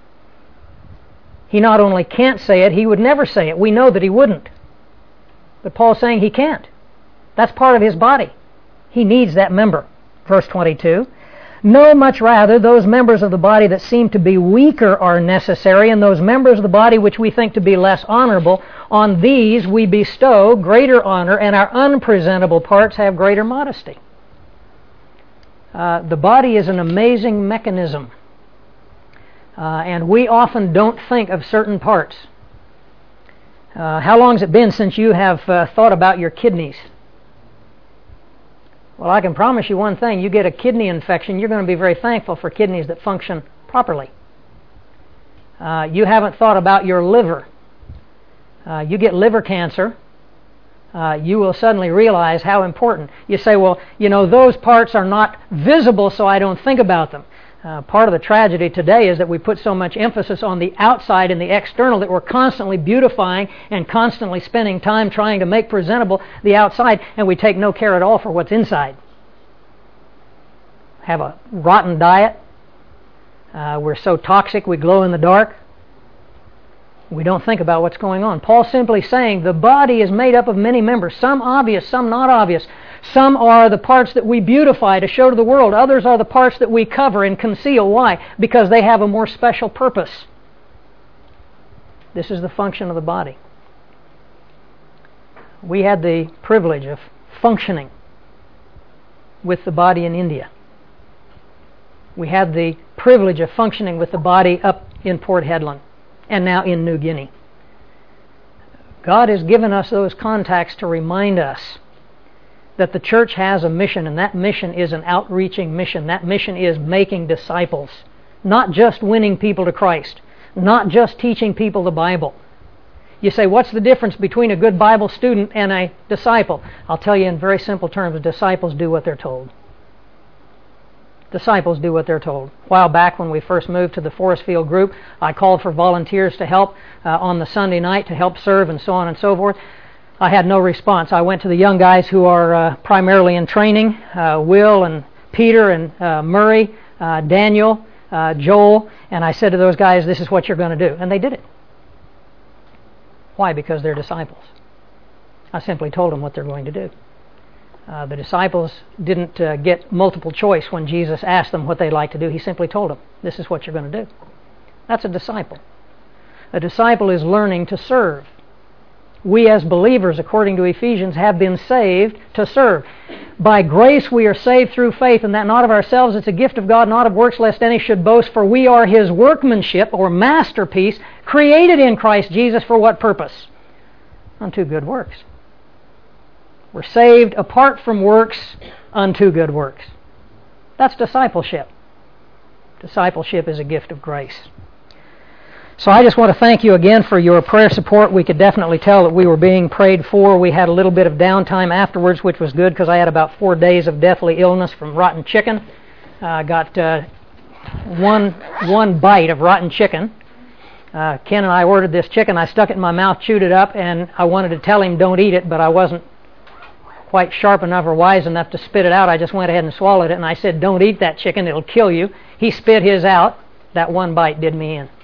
He not only can't say it, he would never say it. We know that he wouldn't. But Paul's saying he can't. That's part of his body. He needs that member. Verse 22. No, much rather, those members of the body that seem to be weaker are necessary, and those members of the body which we think to be less honorable, on these we bestow greater honor, and our unpresentable parts have greater modesty. The body is an amazing mechanism. And we often don't think of certain parts. How long has it been since you have thought about your kidneys? Well, I can promise you one thing. You get a kidney infection, you're going to be very thankful for kidneys that function properly. You haven't thought about your liver. You get liver cancer, you will suddenly realize how important. You say, well, you know, those parts are not visible, so I don't think about them. Part of the tragedy today is that we put so much emphasis on the outside and the external that we're constantly beautifying and constantly spending time trying to make presentable the outside, and we take no care at all for what's inside. Have a rotten diet. We're so toxic we glow in the dark. We don't think about what's going on. Paul's simply saying the body is made up of many members, some obvious, some not obvious. Some are the parts that we beautify to show to the world. Others are the parts that we cover and conceal. Why? Because they have a more special purpose. This is the function of the body. We had the privilege of functioning with the body in India. We had the privilege of functioning with the body up in Port Hedland and now in New Guinea. God has given us those contacts to remind us that the church has a mission, and that mission is an outreaching mission. That mission is making disciples, not just winning people to Christ, not just teaching people the Bible. You say, what's the difference between a good Bible student and a disciple? I'll tell you in very simple terms, disciples do what they're told. Disciples do what they're told. A while back when we first moved to the Forest Field group, I called for volunteers to help on the Sunday night to help serve and so on and so forth. I had no response. I went to the young guys who are primarily in training, Will and Peter and Murray, Daniel, Joel, and I said to those guys, this is what you're going to do. And they did it. Why? Because they're disciples. I simply told them what they're going to do. The disciples didn't get multiple choice when Jesus asked them what they'd like to do. He simply told them, this is what you're going to do. That's a disciple. A disciple is learning to serve. We as believers, according to Ephesians, have been saved to serve. By grace we are saved through faith, and that not of ourselves, it's a gift of God, not of works, lest any should boast, for we are His workmanship, or masterpiece, created in Christ Jesus for what purpose? Unto good works. We're saved apart from works unto good works. That's discipleship. Discipleship is a gift of grace. So I just want to thank you again for your prayer support. We could definitely tell that we were being prayed for. We had a little bit of downtime afterwards, which was good because I had about 4 days of deathly illness from rotten chicken. I got one bite of rotten chicken. Ken and I ordered this chicken. I stuck it in my mouth, chewed it up, and I wanted to tell him don't eat it, but I wasn't quite sharp enough or wise enough to spit it out. I just went ahead and swallowed it, and I said, don't eat that chicken, it'll kill you. He spit his out. That one bite did me in.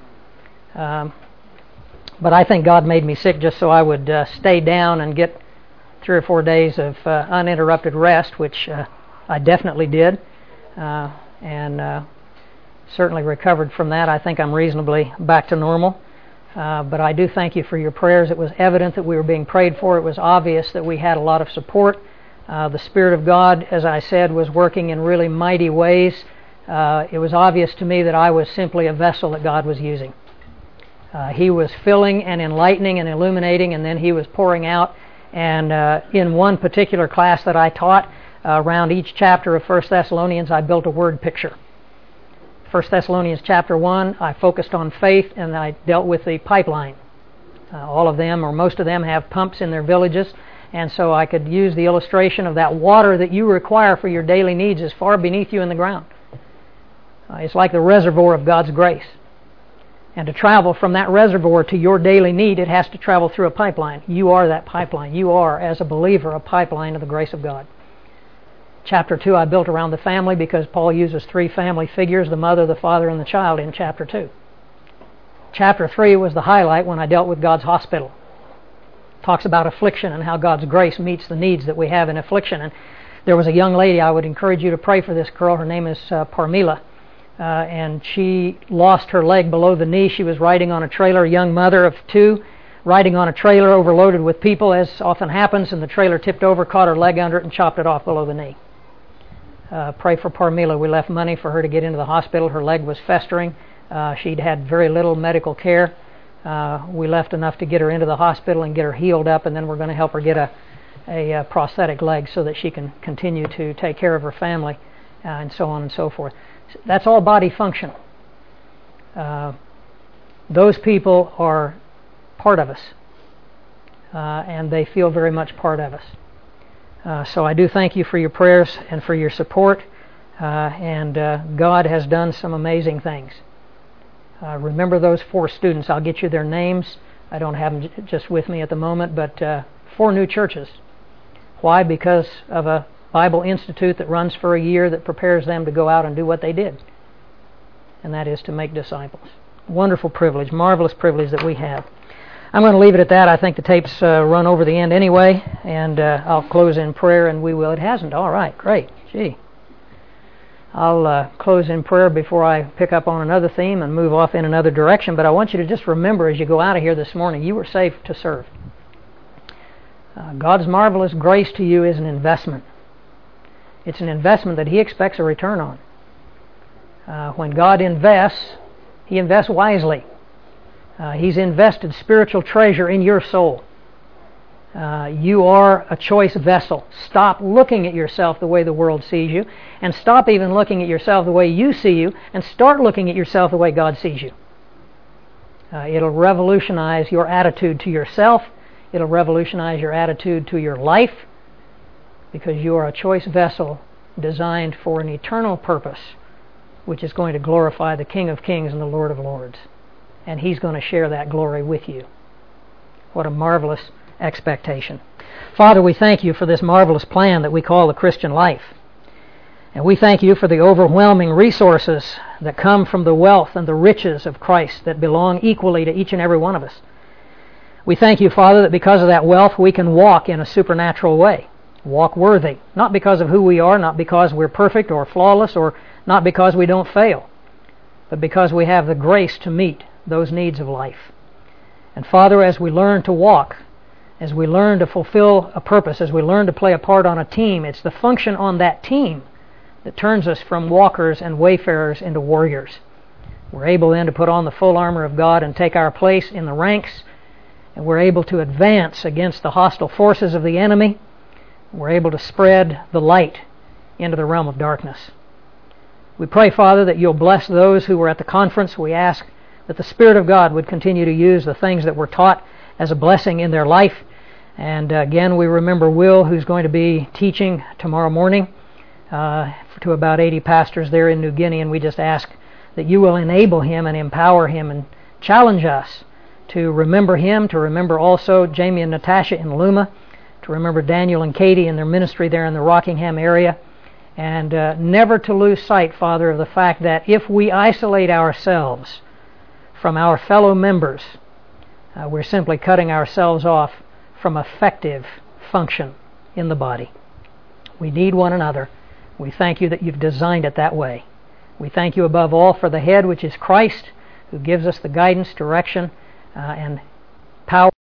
But I think God made me sick just so I would stay down and get 3 or 4 days of uninterrupted rest, which I definitely did, and certainly recovered from that. I think I'm reasonably back to normal. But I do thank you for your prayers. It was evident that we were being prayed for. It was obvious that we had a lot of support. The Spirit of God, as I said, was working in really mighty ways. It was obvious to me that I was simply a vessel that God was using. He was filling and enlightening and illuminating, and then He was pouring out. And in one particular class that I taught, around each chapter of 1 Thessalonians, I built a word picture. 1 Thessalonians chapter 1, I focused on faith, and I dealt with the pipeline. All of them, or most of them, have pumps in their villages, and so I could use the illustration of that water that you require for your daily needs is far beneath you in the ground. It's like the reservoir of God's grace. And to travel from that reservoir to your daily need, it has to travel through a pipeline. You are that pipeline. You are, as a believer, a pipeline of the grace of God. Chapter 2 I built around the family because Paul uses 3 family figures, the mother, the father, and the child in chapter 2. Chapter 3 was the highlight when I dealt with God's hospital. Talks about affliction and how God's grace meets the needs that we have in affliction. And there was a young lady, I would encourage you to pray for this girl. Her name is Parmila. And she lost her leg below the knee. She was riding on a trailer, a young mother of 2, riding on a trailer overloaded with people, as often happens, and the trailer tipped over, caught her leg under it, and chopped it off below the knee. Pray for Parmila. We left money for her to get into the hospital. Her leg was festering. She'd had very little medical care. We left enough to get her into the hospital and get her healed up, and then we're going to help her get a prosthetic leg so that she can continue to take care of her family, and so on and so forth. That's all body function. Those people are part of us, and they feel very much part of us. So I do thank you for your prayers and for your support, and God has done some amazing things. Remember those 4 students. I'll get you their names. I don't have them just with me at the moment, but 4 new churches. Why? Because of a Bible Institute that runs for a year that prepares them to go out and do what they did, and that is to make disciples. Wonderful privilege, marvelous privilege that we have. I'm going to leave it at that. I think the tape's run over the end anyway, and I'll close in prayer, and we will. It hasn't. All right, great. Gee. I'll close in prayer before I pick up on another theme and move off in another direction, but I want you to just remember as you go out of here this morning, you were saved to serve. God's marvelous grace to you is an investment. It's an investment that He expects a return on. When God invests, He invests wisely. He's invested spiritual treasure in your soul. You are a choice vessel. Stop looking at yourself the way the world sees you, and stop even looking at yourself the way you see you, and start looking at yourself the way God sees you. It'll revolutionize your attitude to yourself. It'll revolutionize your attitude to your life, because you are a choice vessel designed for an eternal purpose, which is going to glorify the King of Kings and the Lord of Lords. And He's going to share that glory with you. What a marvelous expectation. Father, we thank You for this marvelous plan that we call the Christian life. And we thank You for the overwhelming resources that come from the wealth and the riches of Christ that belong equally to each and every one of us. We thank You, Father, that because of that wealth we can walk in a supernatural way. Walk worthy. Not because of who we are, not because we're perfect or flawless, or not because we don't fail, but because we have the grace to meet those needs of life. And Father, as we learn to walk, as we learn to fulfill a purpose, as we learn to play a part on a team, it's the function on that team that turns us from walkers and wayfarers into warriors. We're able then to put on the full armor of God and take our place in the ranks, and we're able to advance against the hostile forces of the enemy. We're able to spread the light into the realm of darkness. We pray, Father, that You'll bless those who were at the conference. We ask that the Spirit of God would continue to use the things that were taught as a blessing in their life. And again, we remember Will, who's going to be teaching tomorrow morning to about 80 pastors there in New Guinea, and we just ask that You will enable him and empower him and challenge us to remember him, to remember also Jamie and Natasha in Luma, to remember Daniel and Katie in their ministry there in the Rockingham area, and never to lose sight, Father, of the fact that if we isolate ourselves from our fellow members, we're simply cutting ourselves off from effective function in the body. We need one another. We thank You that You've designed it that way. We thank You above all for the head, which is Christ, who gives us the guidance, direction, and power.